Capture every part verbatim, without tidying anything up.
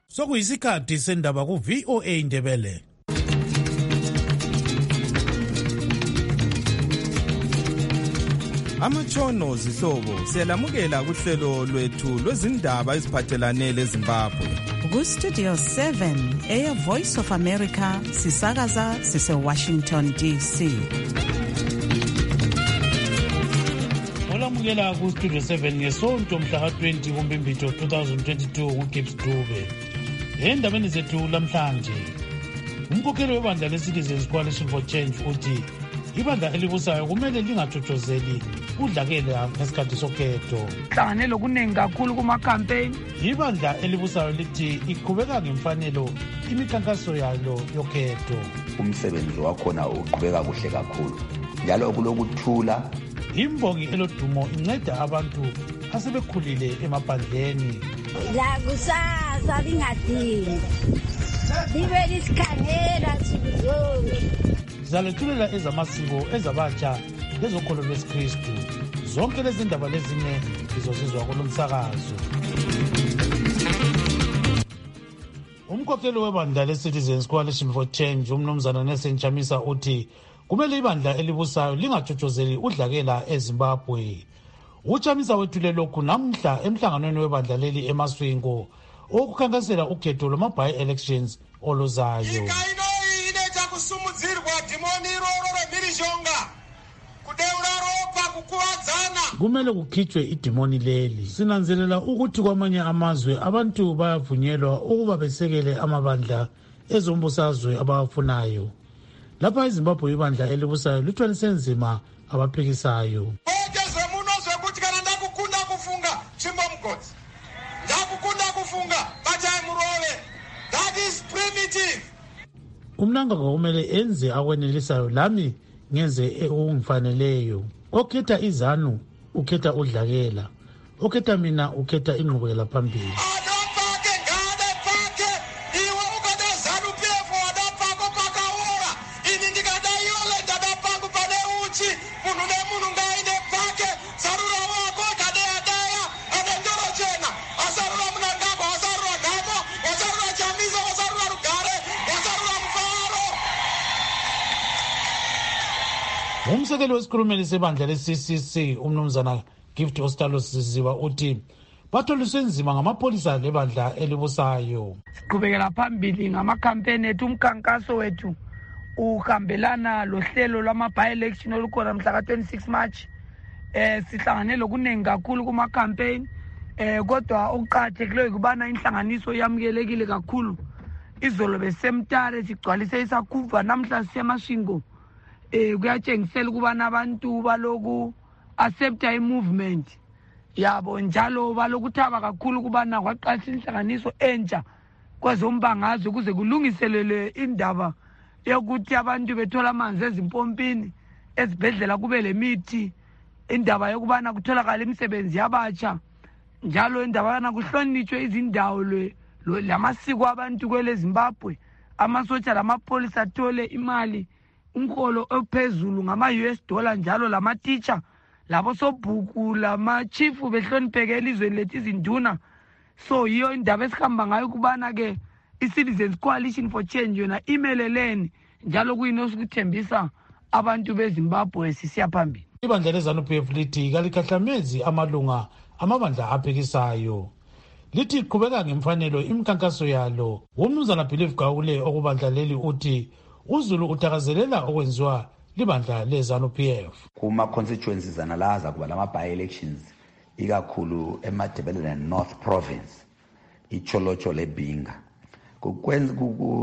Sokuyisikhathi sendaba ku V O A Ndebele. Amatshono zihlobo siyalamukela kuhlelo lwethu lwezindaba eziphathelane leZimbabwe. Ku Studio seven eya Voice of America sisakaza sise Washington D C. Olamukela ku Studio seven ngesonto mhla twenty kuMbimbithi twenty twenty-two nguGibbs Dube. Endabeni zethu lamhlanje, umkhokheli webandla leCitizens Coalition for Change uthi ibandla elibusayo kumele lingathothozeli udlakela ngesikhathi sokhetho. Hlangane lokuningi kakhulu kuma campaign. Ibandla elibusayo lithi iqhubeka ngemfanelo imikhankaso yalo yokhetho. Umsebenzi wakhona uqhubeka kuhle kakhulu. Njalo kulokuthula. Imbongi elodumo inceda abantu asebekhulile emabandleni. La kusasa lingadingi. Libe lisikhangela sibuzonke. Zalethulela ezamasiko ezabatsha lezokholo lwesikristu. Zonke lezi ndaba lezine izozizwa kulomsakazo. Umkhokheli webandla leCitizens Coalition for Change umnumzana Nelson Chamisa uthi kumele ibandla elibusayo lingathothozeli udlakela eZimbabwe. Uchamisa wethule lokhu namhla emhlanganweni webandla leli eMaswingo okukhankasela ukhetho lwama-by elections oluzayo. Kumele kukhitshwe idimoni leli. Sinanzelela ukuthi kwamanye amazwe abantu bayavunyelwa ukuba besekele amabandla ezombusazwe abawafunayo. Lapha eZimbabwe ibandla elibusayo lithwalise nzima abaphikisayo. Umnanga kumele enze akwenelisayo lami ngenze okungifaneleyo. Okhetha izanu ukhetha udlakela. Okhetha mina ukhetha inqubekela phambili. Umsekeli wesikhulumeli sebandla le-C C C umnumzana Gift Ostalo Siziba uthi batholiswe nzima ngamapholisa lebandla elibusayo. Siqhubekela phambili ngama-campaign ethu. Umkhankaso wethu uhambelana lohlelo lwama-by election olukhona mhla twenty-six March. Eh sihlangane lokuningi kakhulu kuma-campaign. Eh kodwa okuqakathekileyo kubana inhlanganiso yamukelekile kakhulu. Izolo besemtare sigcwalise isakhuva namhla siseMashingo. Eh kuyatshengisela ukubana abantu baloku accepta i-movement yabo njalo balokuthaba kakhulu kubana kwaqalisa inhlanganiso entsha kwezombangazwe kuze kulungiselele indaba yokuthi abantu bethola amanzi ezimpompini, ezibhedlela kube lemithi, indaba yokubana kutholakala imisebenzi yabatsha, njalo indaba yana kuhlonitshwe izindawo le lamasiko abantu kwele Zimbabwe, amasotsha lamapolisa athole imali umkholo ophezulu ngama-U S dollar njalo lama-teacher labo sobhuku lama-chief behlonipheke elizweni lethu izinduna. So yiyo indaba esihamba ngayo kubana ke i-Citizens Coalition for Change yona imeleleni njalo kuyini osikuthembisa abantu beZimbabwe sisiya phambili. Ibandla leZANU-P F lithi kalikahlamezi amalunga amabandla aphikisayo. Lithi iqhubeka ngemfanelo imikhankaso yalo. Umnumzana Believe Gawule okubandla leli uthi uZulu uthakazelela okwenziwa libandla leZANU-P F. Kuma constituencies analaza kuba lama by elections ikakhulu eMadebele North Province iCholocho leBinga. Kukwenza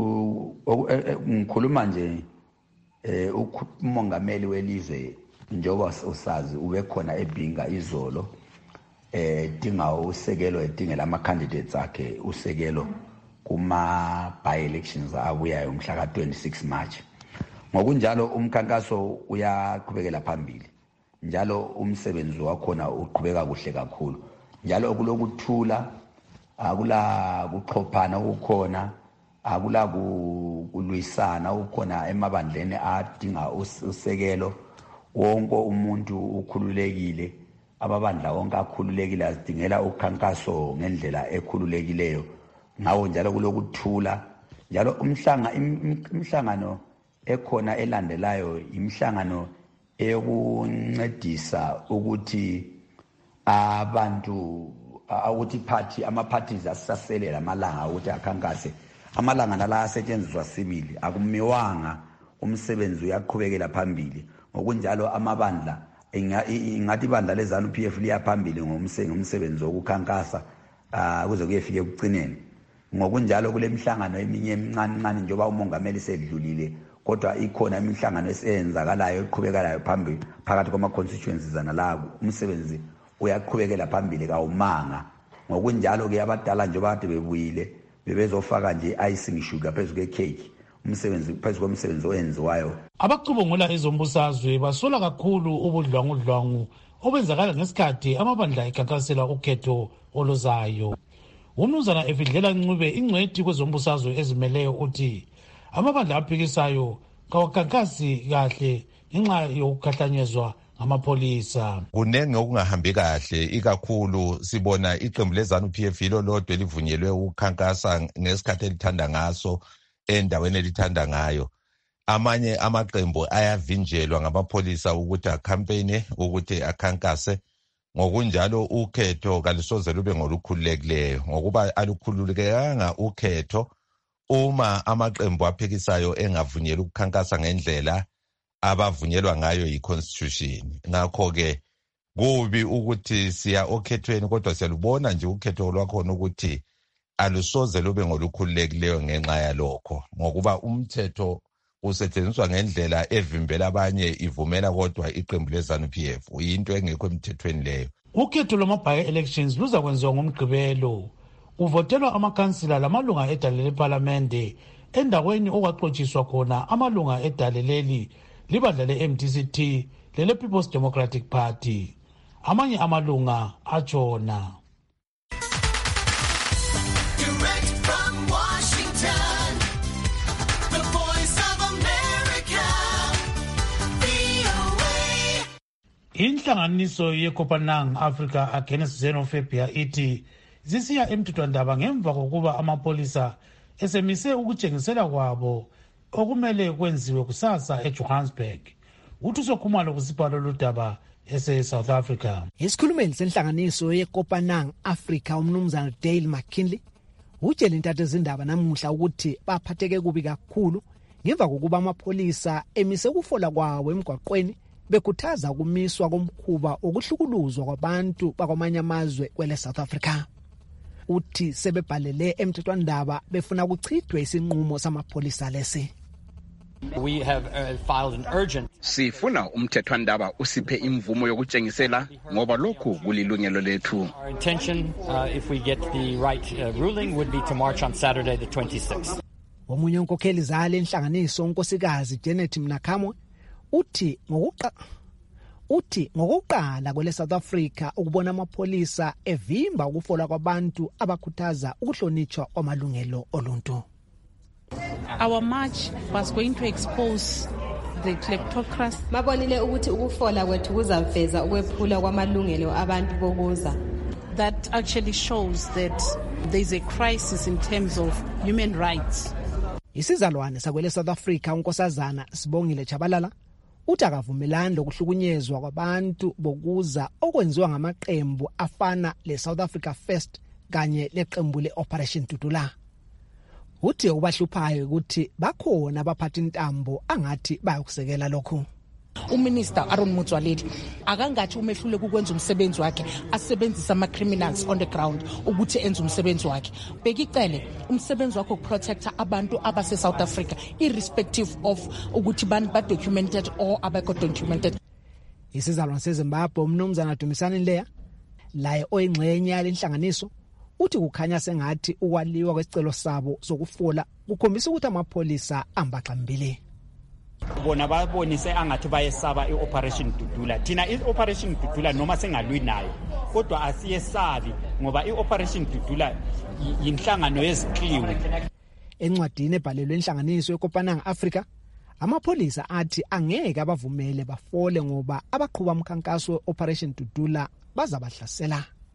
ngikhuluma nje eh umongameli welizwe njengoba usazi ube khona eBinga izolo eh dinga usekelo edingela ama candidates akhe usekelo kuma by elections abuyayo mhla twenty-six March. Ngokunjalo umkhankaso uyaqhubekela phambili. Njalo umsebenzi wakhona uqhubeka kuhle kakhulu. Njalo kulokuthula, akula kuxhophana ukukhona, akula kulwisana ukukhona emabandleni adinga usekelo. Wonke umuntu ukhululekile, ababandla wonke akhululekile azidingela ukhankaso ngendlela ekhululekileyo ngawo njalo kulokuthula njalo umhlanga imhlangano ekhona elandelayo imhlangano eyokuncedisa ukuthi abantu ukuthi party ama parties asasele lamalanga ukuthi akhankase amalanga nala asetshenziswa sibili akumiwanga umsebenzi uyaqhubekela phambili ngokunjalo amabandla ingathi ibandla leZANU P F liyaphambili ngomsebenzi wokukhankasa kuze kuyefika ekugcineni ngokunjalo kule mihlangano eminye emincane njengoba umongameli sedlulile kodwa ikhona imihlangano esenzakalayo eqhubekelayo phambili phakathi kwama constituencies analabo umsebenzi uyaqhubekela phambili kawumanga ngokunjalo ke abadala njengoba kade bebuyile bebezofaka nje icing sugar phezulu kwecake umsebenzi phezulu komsebenzi oyenziwayo. Abacubungula ezombusazwe basola kakhulu ubudlwangudlwangu obenzakala ngesikhathi amabandla ekhankasela ukhetho oluzayo. Umnumzana Efidlela Ncube ingcwethi kwezombusazwe ezimeleyo uthi amabandla aphikisayo kawakhankasi kahle ngenxa yokukhahlanyezwa ngamapolisa. Kunenge okungahambi kahle ikakhulu sibona iqembu leZANU P F ilo lodwa elivunyelwe ukukhankasa ngesikhathi elithanda ngaso endaweni elithanda ngayo. Amanye amaqembu ayavinjelwa ngamapolisa ukuthi akhampeyine ukuthi akhankase ngokunjalo ukhetho kalisoze lube ngolukhululekileyo ngokuba alukhululekanga ukhetho uma amaqembu aphikisayo engavunyelwa ukukhankasa ngendlela abavunyelwa ngayo yi-constitution. Ngakho ke kubi ukuthi siya okhethweni kodwa siyalubona nje ukhetho lwakhona ukuthi alusoze lube ngolukhululekileyo ngenxa yalokho ngokuba umthetho usetshenziswa ngendlela evimbela abanye ivumela kodwa iqembu leZANU P F uyinto engekho emthethweni leyo. Ukhetho lwama-by-elections luza kwenziwa ngomgqibelo. Kuvotelwa amakhansila lamalunga edale lePhalamende endaweni okwaxotshiswa khona amalunga edale leli libandla le-M D C T lele People's Democratic Party. Amanye amalunga atshona. Inhlanganiso yeKopanang Africa Against Xenophobia ithi zisiya emthethwandaba ngemva kokuba amapolisa esemise ukutshengisela kwabo okumele kwenziwe kusasa eJohannesburg. Uthuso Khumalo kusipalo ludaba ese-South Africa. Isikhulumeli senhlanganiso yeKopanang Africa umnumzana Dale McKinley utshela intathe zindaba namuhla ukuthi baphatheke kubi kakhulu ngemva kokuba amapolisa emise ukufola kwawo emgwaqweni bekhuthaza ukumiswa komkhuba okuhlukuluzwa kwabantu bakwamanye amazwe kwele South Africa. Uthi sebebhalele emthethwandaba befuna ukuchithwe isinqumo samapolisa lesi. We have uh, filed an urgent. Sifuna umthethwandaba usiphe imvumo yokutshengisela ngoba lokhu kulilungelo lethu. Our intention uh, if we get the right uh, ruling would be to march on Saturday the twenty-sixth. Omunye unkokheli zale inhlanganiso unkosikazi Janet Mnakhamwe uthi ngokuqa uthi ngokuqala kwele South Africa ukubona amapolisa evimba ukufola kwabantu abakhuthaza ukuhlonitshwa kwamalungelo oluntu. Our march was going to expose the kleptocracy. Mabonile ukuthi ukufola kwethu kuzaveza ukwephula kwamalungelo abantu bokuza. That actually shows that there is a crisis in terms of human rights. Isizalwane sakwele South Africa unkosazana Sibongile Chabalala uthi akavumelani lokuhlukunyezwa kwabantu bokuza okwenziwa ngamaqembu afana le South Africa First kanye leqembu le-Operation Tutula. Uthi ubahluphayo ukuthi bakhona abaphatha intambo angathi bayokusekela lokho. Uminister Aaron Motsoaledi akangathi umehlule ukwenza umsebenzi wakhe asebenzisa ama criminals on the ground ukuthi enze umsebenzi wakhe. Bekicele umsebenzi wakhe ukuprotecta abantu abase South Africa irrespective of ukuthi bani ba documented or abakho documented. Isizalwane seZimbabwe umnumzana Dumisani Leya laye oyingxenye yalenhlanganiso uthi kukhanya sengathi ukwaliwa kwesicelo sabo sokufola kukhombisa ukuthi amapolisa ambaxambile. Bona babonise angathi bayesaba iOperation Tutula. Thina iOperation Tutula noma sengalwi nayo kodwa asiyesabi ngoba iOperation Tutula yinhlangano yezikliwi. Encwadini ebhalelwe inhlanganiso yeKopanang Africa amapolisa athi angeke abavumele bafole ngoba abaqhuba umkhankaso weOperation Tutula bazabahlasela.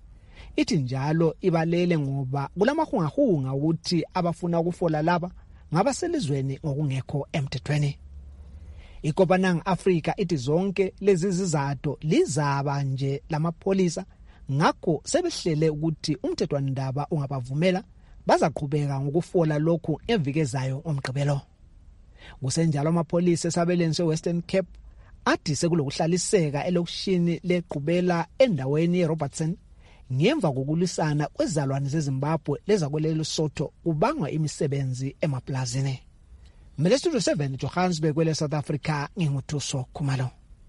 ithi njalo ibalele ngoba kulamahungahunga ukuthi abafuna ukufola laba ngabaselizweni ngokungekho emthethweni. IKopanang Africa ithi zonke lezi zizathu lizaba nje lamapholisa ngakho sebehlele ukuthi umthethwandaba ungabavumela bazaqhubeka ngokufola lokhu evikezayo omgqibelo. Kusenjalo amapholisa esabeleni seWestern Cape athi sekulokuhlaliseka elokushini leqhubela endaweni yeRobertson ngemva kokulisana kwezalwane zeZimbabwe lezakwele Lesotho kubangwa imisebenzi emaplazini. Mele Studio seven Johannesburg kwele South Africa nginguthuso Khumalo.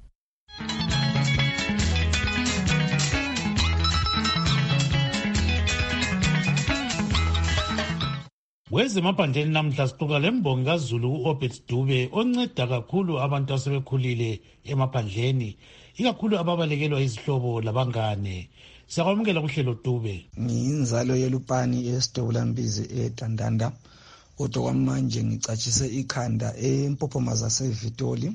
Wezemaphandleni namhla sixoxa lembongi kaZulu uObert Dube onceda kakhulu abantu asebekhulile emaphandleni ikakhulu ababalekelwa izihlobo labangane. Siyakwamukela kuhlelo Dube. Ngiyinzalo yeLupani eSidobulambizi eDandanda. Kodwa kwamanje ngicatshise ikhanda eMpophoma seVitoli.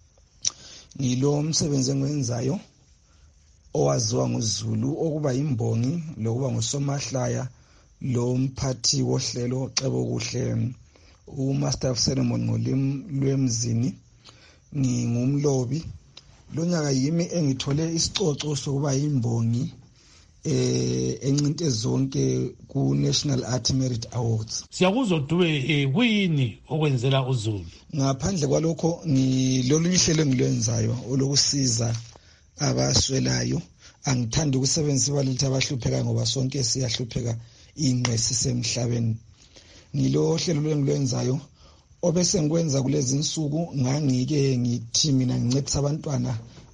Ngilo umsebenzi engiwenzayo owaziwa nguZulu okuba imbongi lokuba ngusomahlaya lo mphathi wohlelo oxebo kuhle uMaster of Ceremony ngolimi lwemzini. Ngingumlobi lo nyaka yimi engithole isicoco sokuba imbongi eh encinte zonke ku National Art Merit Awards. Siyakuzwa Dube kuyini okwenzela uZulu? Ngaphandle kwalokho ngilolu ihlelo engilwenzayo olokusiza abaswelayo. Angithandi ukusebenzisa abalutho abahlupheka ngoba sonke siyahlupheka ingqesi semhlabeni. Ngilo hlelo engilwenzayo obese ngikwenza kulezi insuku ngangike ngithi mina ngincedisa abantwana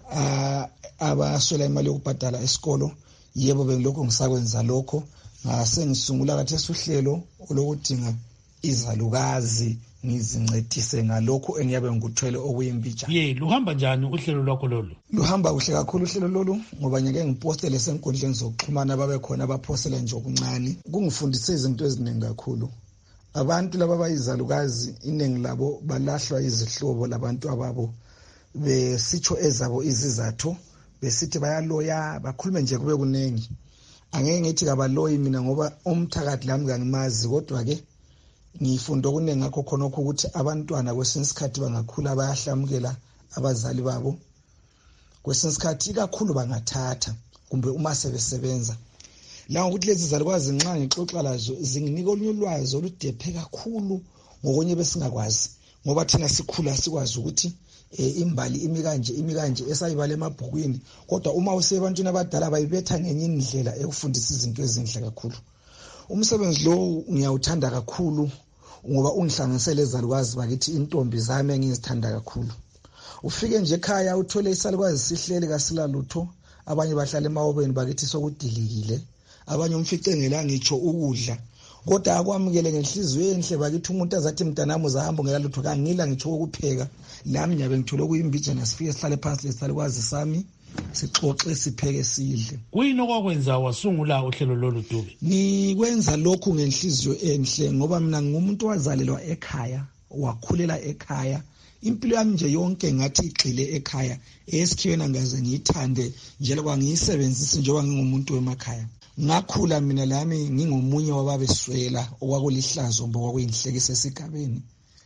abaswela imali yokubhadala esikolo. Yebo bengilokho ngisakwenza lokho ngase ngisungula kathi esuhlelo olokudinga izalukazi ngizincedise ngalokho engiyabe ngikuthwele okuyimbija. Ye luhamba njani uhlelo lwakho lolu? Luhamba kuhle kakhulu uhlelo lolu ngoba ngeke ngipostele senkundleni zokuxhumana babe khona abapostela nje okuncane. Kungifundise izinto eziningi kakhulu. Abantu laba bayizalukazi iningi labo balahlwa izihlobo labantu ababo besitsho ezabo izizathu besithi bayaloya bakhulume nje kube kunengi. Angeke ngithi kabaloyi mina ngoba umthakathi lami kangimazi kodwa ke ngifunda okuningi ngakho khonokho ukuthi abantwana kwesinye isikhathi bangakhula bayahlamukela abazali babo. Kwesinye isikhathi kakhulu bangathatha kumbe uma sebesebenza. La ukuthi lezi zalukwazi nxa ngixoxa lazo zinginika olunye ulwazi oludephe kakhulu ngokunye besingakwazi ngoba thina sikhula sikwazi ukuthi e, imbali imi kanje imi kanje esayibala emabhukwini kodwa uma usebantwini abadala bayibetha ngenye indlela ekufundisa izinto ezinhle kakhulu. Umsebenzi lo ngiyawuthanda kakhulu ngoba ungihlanganisele ezalukwazi bakithi intombi zami engizithanda kakhulu. Ufike nje ekhaya uthole isalukwazi sihlele kasilalutho abanye bahlala emawobeni bakithi sokudilikile abanye umfice ngelanga ngitsho ukudla kodwa akwamukele ngenhliziyo enhle bakithi umuntu azathi mntanami uzahamba ngelalutho kangila ngitsho ukupheka lami nyabe ngithole kuyimbija nasifike sihlale phansi lesalukwazi sami sixoxe sipheke sidle. Kuyini okwakwenza wasungula uhlelo lolu Dube? Nikwenza lokhu ngenhliziyo enhle ngoba mina ngumuntu wazalelwa ekhaya wakhulela ekhaya. Impilo yami nje yonke ngathi igxile ekhaya esikhiwena ngaze ngiyithande njengoba ngiyisebenzisa njengoba ngingumuntu wemakhaya. Ngakhula mina lami ngingomunye wababeswela okwakulihlazo ngoba kwakuyinhlekisa esigabeni.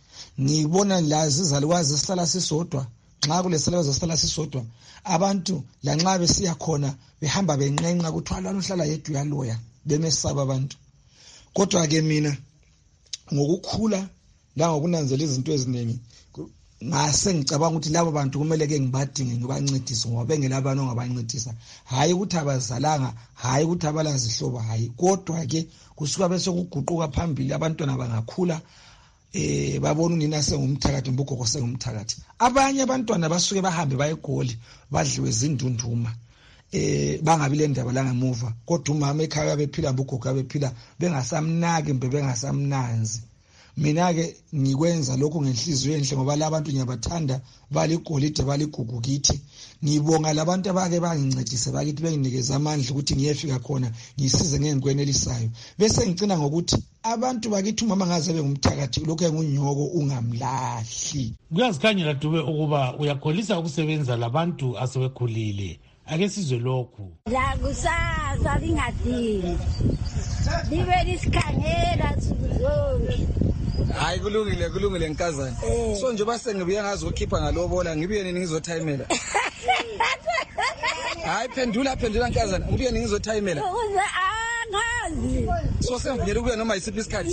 Ngibona lazi izalukwazi sihlala sisodwa nxa kulesalukwazi sihlala sisodwa abantu la nxa besiya khona behamba benqenqa kuthwala uhlala yedwa yaloya bemesaba abantu. Kodwa ke mina ngokukhula la ngokunanzela izinto eziningi ngase ngicabanga ukuthi labo bantu kumele ke ngibadinge ngibancedise ngoba bengelabana ongabancedisa hayi ukuthi abazalanga hayi ukuthi abalazihlobo hayi kodwa ke kusuka bese kuguquka phambili abantwana bangakhula eh babona unina sengumthakathi mbugogo sengumthakathi. Abanye abantwana basuke bahambe bayegoli badliwe izindunduma eh bangabi le ndaba la ngemuva kodwa umama ekhaya bephila mbugogo bephila bengasamnaki mbe bengasamnanzi. Mina ke ngikwenza lokho ngenhliziyo enhle ngoba labantu ngiyabathanda baligolide baligugu kithi. Ngibonga labantu abake bangincedise bakithi benginikeza amandla ukuthi ngiyefika khona ngisize ngengikwenelisayo. Bese ngicina ngokuthi abantu bakithi umama ngaze bengumthakathi lokho engunyoko ungamlahli. Kuyazikhanyela Dube ukuba uyakholisa ukusebenza labantu asebekhulile ake sizwe lokhu. La kusasa lingadini libe lisikhangela sizonke. Hayi kulungile kulungile nkazana. So nje base ngibuye ngazokhipha ngalobola ngibuye nini ngizothayimela. Hayi phendula phendula nkazana ngibuye nini ngizothayimela. Angazi. So semvuyela kuya noma isiphi isikhathi.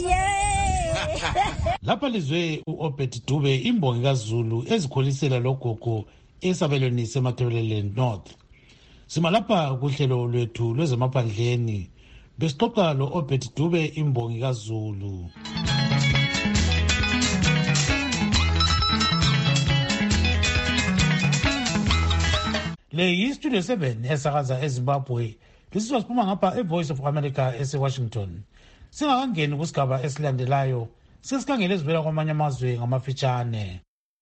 Lapha lizwe uObed Dube imbongi kaZulu ezikholisela logogo esabelweni seMatabeleland North. Sima lapha kuhlelo lwethu lwezemaphandleni besixoxa lo Obed Dube imbongi kaZulu. Le yi-Studio seven esakaza eZimbabwe. Lisizwa siphuma ngapha eVoice of America eseWashington. Singakangeni kusigaba esilandelayo, sesikhangele ezivela kwamanye amazwe ngamafitshane.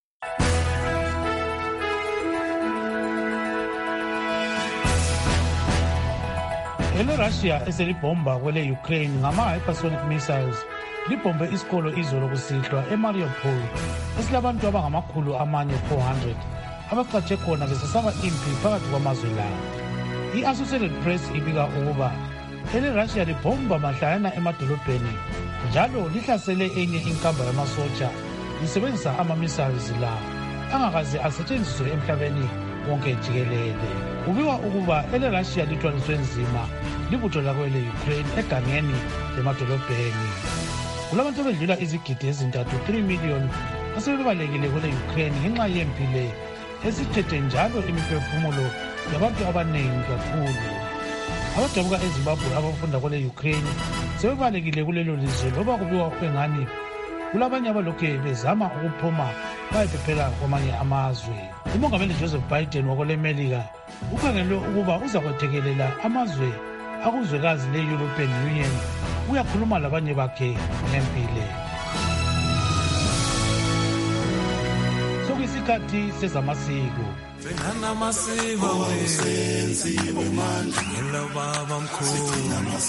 EleRussia eselibhomba kwele Ukraine ngama-hypersonic missiles libhombe isikolo izolo kusihlwa eMariupol esilabantu abangamakhulu amane four hundred abacatshe khona besesaba impi phakathi kwamazwe lawo. I-Associated Press ibika ukuba EleRussia libhomba mahlayana emadolobheni njalo lihlasele enye inkamba yamasotsha lisebenzisa ama-missiles la angakaze asetshenziswe emhlabeni wonke jikelele. Kubikwa ukuba EleRussia lithwaliswe nzima libutho lakwele Ukraine egangeni lemadolobheni. Kulabantu abedlula izigidi ezintathu three million asebebalekile kwele Ukraine ngenxa yempi le esithethe njalo imiphefumulo yabantu abaningi kakhulu. Abadabuka eZimbabwe abafunda kwele Ukraine sebebalekile kulelo lizwe loba kubikwa engani kulabanye abalokhe bezama ukuphuma bayephephela kwamanye amazwe. Umongameli Joseph Biden wakwelemelika ukhangelwe ukuba uzakwethekelela amazwe akuzwekazi le-European Union uyakhuluma labanye bakhe ngempile. Sokuyisikhathi sezamasiko. Sengana masiko senziwe manje ngelo baba mkhulu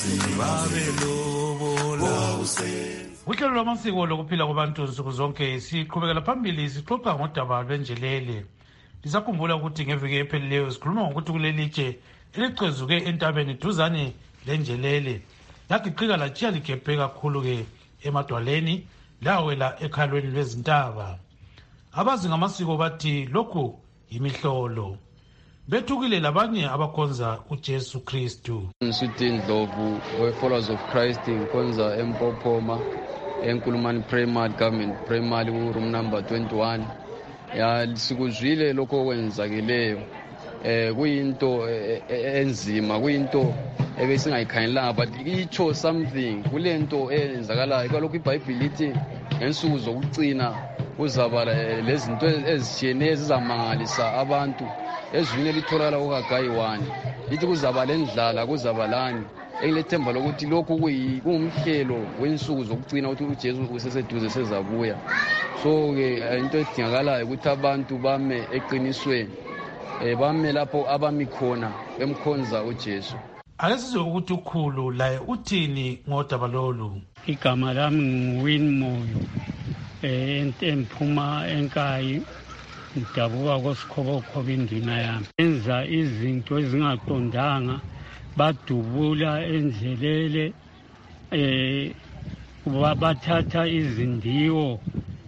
babelobola usenzi. Uhlelo lwamasiko lokuphila kwabantu nsuku zonke siqhubekela phambili sixoxa ngodaba lwenjelele. Lisakhumbula ukuthi ngeviki ephelileyo sikhuluma ngokuthi kulelitshe elicezuke entabeni duzane lenjelele yagiqika latshiya ligebhe kakhulu-ke emadwaleni lawela ekhalweni lwezintaba. Abazi ngamasiko bathi lokhu yimihlolo. Bethukile labanye abakhonza uJesu Kristu. Ngisuthi Ndlovu we-Followers of Christ ngikhonza eMpophoma eNkulumani Primary Government Primary room number twenty-one. Ya sikuzwile lokho okwenzakeleyo. Eh kuyinto enzima kuyinto ebesingayikhangelanga but itsho something kulento eyenzakalayo kalokho iBhayibheli lithi ngensuku zokucina kuzaba lezinto ezishiyeneyo ezizamangalisa abantu ezwini elitholakala kuHagayi one lithi kuzaba lendlala kuzaba lani elethemba lokuthi lokhu kuyumhlelo wensuku zokucina ukuthi uJesu useseduze sezabuya. So ke into edingakalayo ukuthi abantu bame eqinisweni eh bame lapho abami khona emkhonza uJesu. Ake sizwe ukuthi ukhulu laye uthini ngodaba lolu. Igama lami nguWin Moyo eh emphuma enkayi ngidabuka koSikhobokhobe indina yami. Enza izinto ezingaqondanga badubula endlelele eh bathatha izindiwo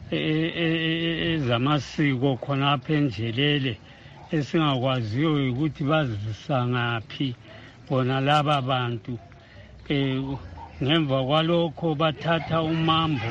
ezamasiko khona apha endlelele esingakwaziyo ukuthi bazisa ngaphi bona laba bantu. Eh ngemva kwalokho bathatha umambo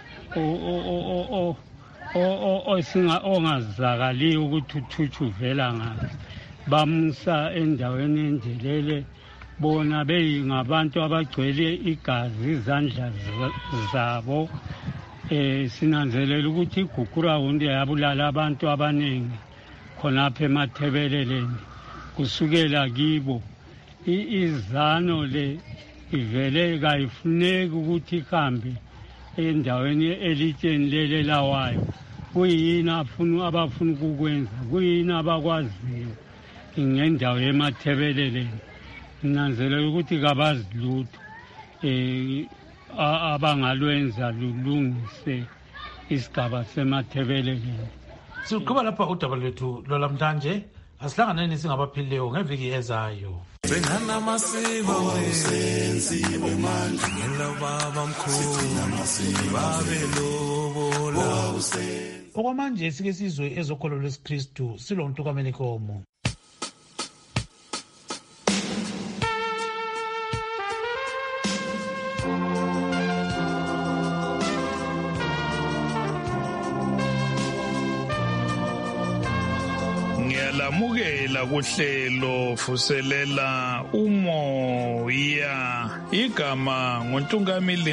o o o singa ongazakali ukuthi uthuthu vela ngaphi bamusa endaweni endlelele bona beyingabantu abagcwele igazi izandla zabo. Eh sinanzelela ukuthi igugura undi yabulala abantu abaningi khonapha eMathebeleleni kusukela kibo. Izano le ivele kayifuneki ukuthi ihambe endaweni elitsheni lele lawayo. Kuyini afuna abafuna ukukwenza kuyini abakwaziyo ngendawo yeMathebeleleni. Nanzelela ukuthi kabazi lutho eh abangalwenza lulungise isigaba seMathebeleleni. Siqhubeka lapha udaba lwethu lolamhlanje Asihlanganeni singabaphilileyo ngeviki ezayo. Singana masiko senziwe manje ngelo baba mkhulu babelobola. Okwamanje sike sizwe ezokholo lwesikristu silontu kaMelikomo. Ngiyalamukela kuhlelo fuselela umoya igama nguNtungamili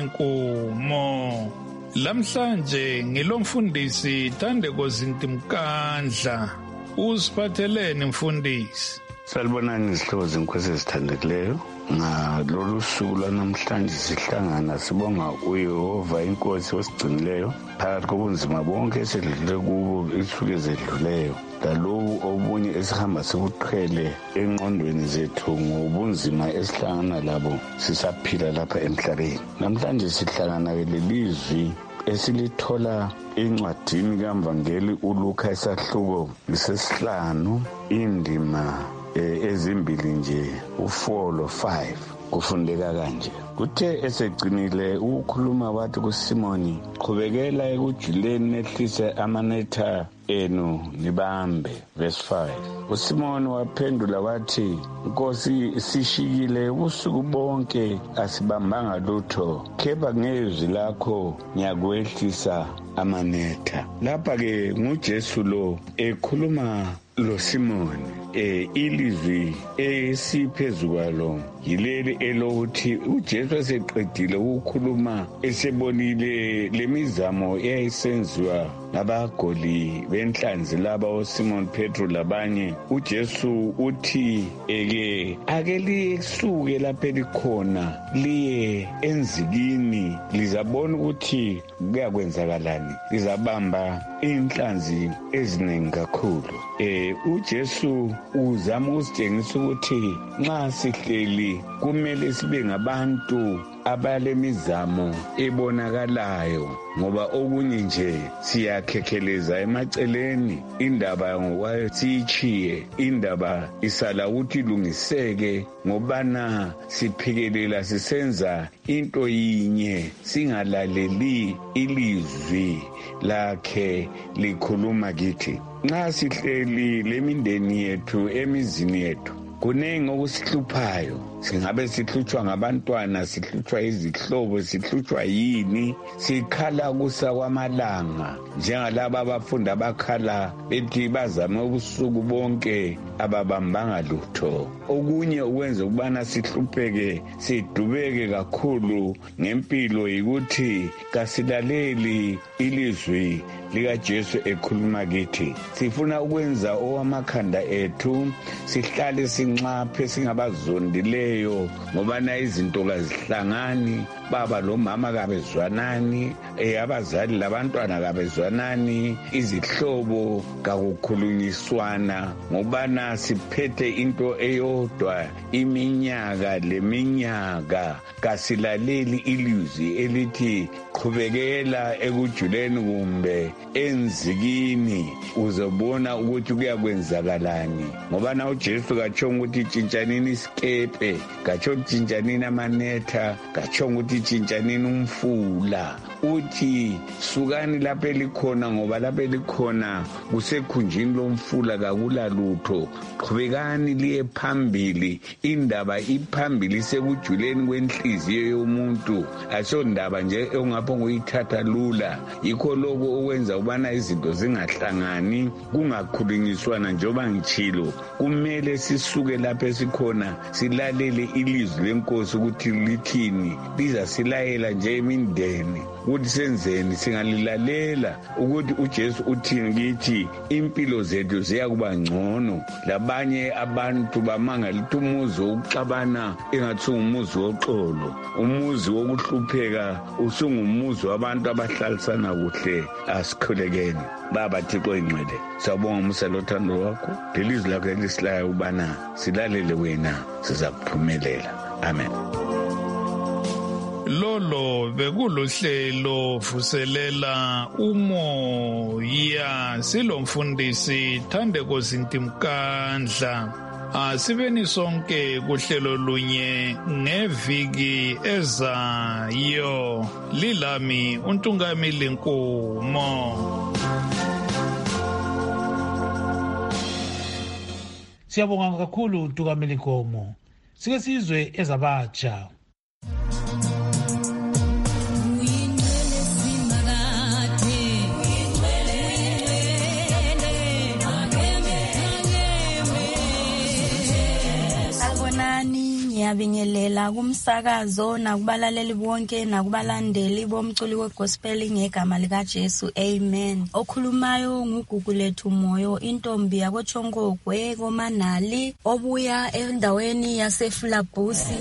Nkomo. Lamhlanje ngilomfundisi Thandeko Zintimkandla. Usiphatheleni mfundisi? Salibonani izihlobo zenkosi ezithandekileyo. Ngalolu suku lwanamhlanje sihlangana sibonga uYehova inkosi osigcinileyo phakathi kobunzima bonke esedlule kubo insuku ezedluleyo. Lalobu obunye esihamba sikuthwele engqondweni zethu ngobunzima esihlangana labo sisaphila lapha emhlabeni. Namhlanje sihlangana lelizwi esilithola encwadini kaMvangeli uLuka isahluko sesihlanu indima ezimbili nje u-four lo five kufundeka kanje. Kuthe esegcinile ukukhuluma wathi kuSimoni, qhubekela ekujuleni nehlise amanetha enu nibambe. Verse five. uSimoni waphendula wathi, Nkosi, sishikile ubusuku bonke asibambanga lutho, khepha ngezwi lakho ngiyakwehlisa amanetha. Lapha ke nguJesu lo ekhuluma lo Simoni. Eh ilizwi esiphezu kwalo yileli elokuthi uJesu eseqedile ukukhuluma esebonile lemizamo eyayisenziwa ngabagoli benhlanzi laba oSimon Petro labanye. uJesu uthi eke ake lisuke lapha likhona liye enzikini lizabona ukuthi kuyakwenzakalani, lizabamba inhlanzi eziningi kakhulu. Eh uJesu uzama ukusitshengisa ukuthi nxa sihleli kumele sibe ngabantu abalemizamo ebonakalayo, ngoba okunye nje siyakhekheleza emaceleni, indaba ngokwayo siyichiye, indaba isala ukuthi ilungiseke ngobana siphekelela sisenza into yinye, singalaleli ilizwi lakhe likhuluma kithi. Nxa sihleli lemindeni yethu emizini yethu kunengi okusihluphayo. Singabe sihlutshwa ngabantwana, sihlutshwa izihlobo, sihlutshwa yini, sikhala kusa kwamalanga njengalaba abafunda bakhala bethi bazame ubusuku bonke ababambanga lutho. Okunye ukwenza ukubana sihlupheke sidubeke kakhulu ngempilo yikuthi kasilaleli ilizwi likaJesu ekhuluma kithi. Sifuna ukwenza owamakhanda ethu, sihlale sinxaphe singabazondileyo ngobana izinto kazihlangani, baba lo mama kabezwanani, abazali labantwana kabezwanani, izihlobo kakukhulunyiswana ngobana siphethe into eyodwa iminyaka leminyaka. Kasilaleli ilizwi elithi qhubekela ekujuleni kumbe enzikini uzobona ukuthi kuyakwenzakalani, ngoba na uJesu kachonga ukuthi tshintshanini isikepe, kachonga tshintshanini amanetha, kachonga ukuthi tshintshanini umfula. Uthi sukani lapha elikhona ngoba lapha elikhona kusekhunjini lomfula kakula lutho, qhubekani liye phambili. Indaba iphambili sekujuleni kwenhliziyo yomuntu, asondaba nje ongapho nguyithatha lula. Yikho lokho okwenza ubana izinto zingahlangani, kungakhulunyiswana njengoba ngichilo. Kumele sisuke lapha esikhona silalele ilizwi lenkosi ukuthi lithini, liza silayela nje imindeni ukuthi senzeni. Singalilalela ukuthi uJesu uthini kithi, impilo zethu ziyakuba ngcono. Labanye abantu bamangalithi umuzi wokuxabana engathi umuzi woxolo, umuzi wokuhlupheka usungumuzi wabantu abahlalisana kuhle. Asikhulekeni baba Thixo ingcwele, sawubonga umusa lothando wakho, lelizwi lakho elisilayo ubana silalele wena, siza kuphumelela. Amen. lolo bekuluhlelo vuselela umoya silomfundisi Thandeko Zintimkandla. Asibeni sonke kuhlelo lunye ngeviki ezayo. Lilami uNtungamili Nkomo. Siyabonga kakhulu uNtungamili Nkomo. Sike sizwe ezabatsha. Ngiyabingelela kumsakazo nakubalaleli bonke nakubalandeli bomculi wegospel ngegama lika Jesu. Amen. Okhulumayo nguGugulethu Moyo, intombi yakoChongogwe koManali obuya endaweni yaseFulabusi.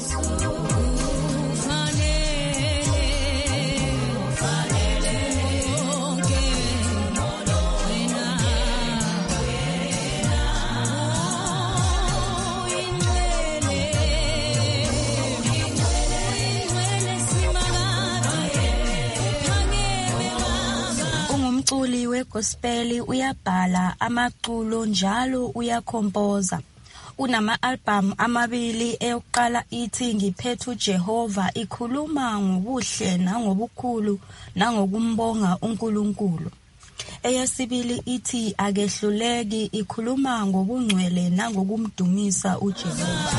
Umculi wegospel uyabhala amaculo njalo uyakhompoza. Unama album amabili, eyokuqala ithi Ngiphethe uJehova, ikhuluma ngobuhle nangobukhulu nangokumbonga uNkulunkulu. Eyesibili ithi Akehluleki, ikhuluma ngobungcwele nangokumdumisa uJehova.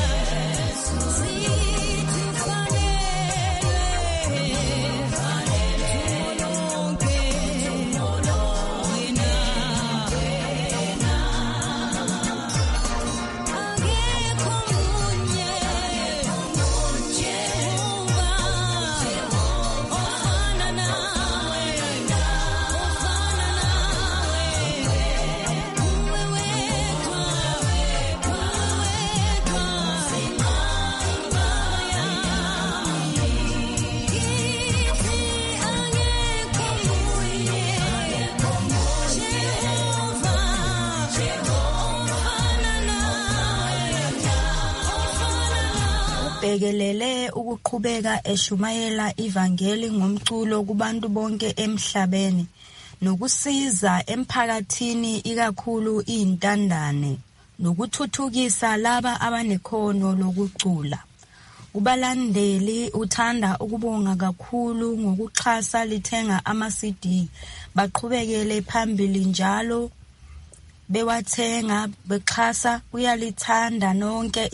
Bekelele ukuqhubeka eshumayela ivangeli ngomculo kubantu bonke emhlabeni nokusiza emphakathini ikakhulu intandane nokuthuthukisa laba abanekhono lokucula. Ubalandeli uthanda ukubonga kakhulu ngokuxhasa lithenga ama-C D, baqhubekele phambili njalo bewathenga bexhasa, uyalithanda nonke.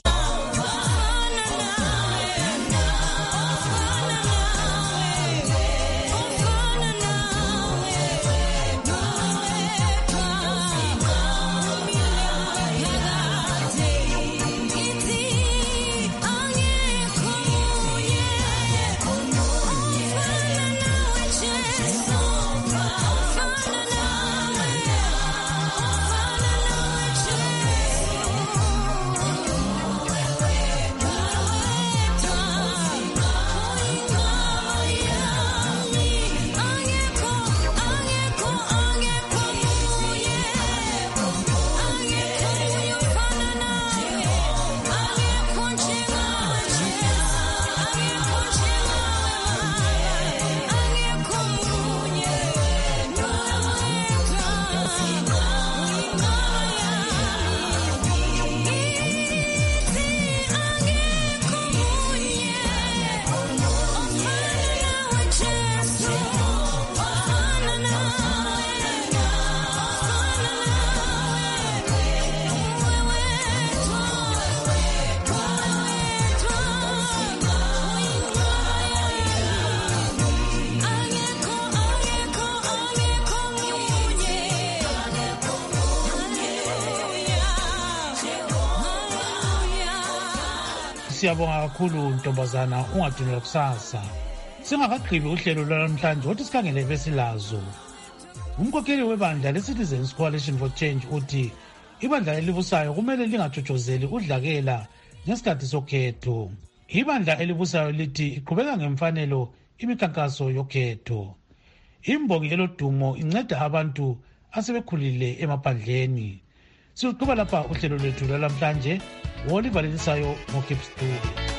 Siyabonga kakhulu ntombazana, ungadinwa kusasa. Singakagqibi uhlelo lwanamhlanje othi sikhangele besilazo. Umkhokheli webandla le-Citizens Coalition for Change uthi ibandla elibusayo kumele lingatshotshozeli udlakela ngesikhathi sokhetho. Ibandla elibusayo lithi iqhubeka ngemfanelo imikhankaso yokhetho. Imbongi elodumo inceda abantu asebekhulile emaphandleni. Siqhubeka lapha uhlelo lwethu lwalamhlanje. Woli Valenisayo ngoKipstudio.